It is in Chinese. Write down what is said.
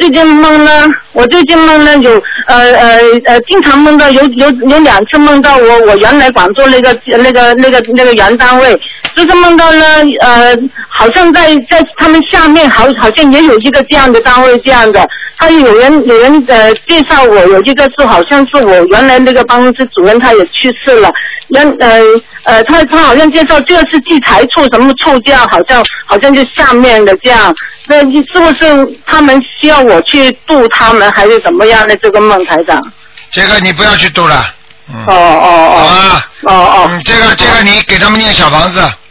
最近梦呢有经常梦到有2次梦到我原来广州那个原单位，就是梦到呢好像在他们下面好像也有一个这样的单位这样的，他有人介绍我，有一个是好像是我原来那个办公室主任他也去世了，他好像介绍这个是计财处什么处这样，好像就下面的这样，那是不是他们需要我去度他们还是怎么样的这个梦台长？ 这个你不要去度了。 好啊。 这个你给他们念小房子。